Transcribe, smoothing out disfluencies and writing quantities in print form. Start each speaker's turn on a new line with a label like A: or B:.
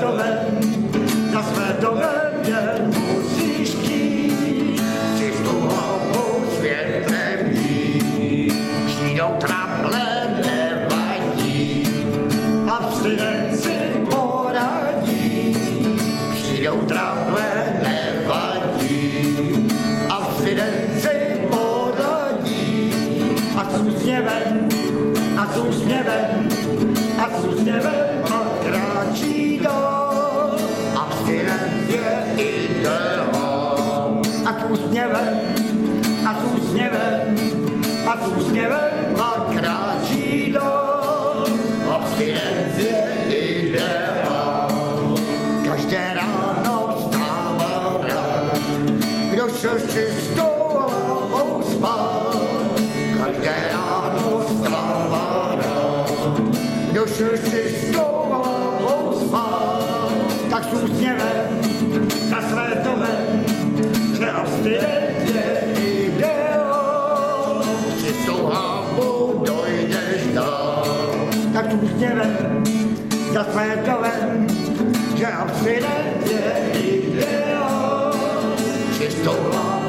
A: za své jen musíš chtít, čistou hlavou světem jít. Přijdou trable, nevadí, abstinenci poradí. Přijdou trable, nevadí, abstinenci poradí. A s úsměvem, a s úsměvem, a s úsměvem kráčí dál. Abstinent je ideál. A s úsměvem, a s úsměvem, a s úsměvem kráčí dál. Abstinent je ideál. Každé ráno vstává rád, kdo šel s čistou hlavou spát. Každé ráno vstává rád, kdo šel s čistou hlavou spát. Tak s úsměvem za světovem, že abstinent je ideál. S čistou hlavou dojdeš dál. Tak s úsměvem za světovem, že abstinent je ideál. Čistou hlavou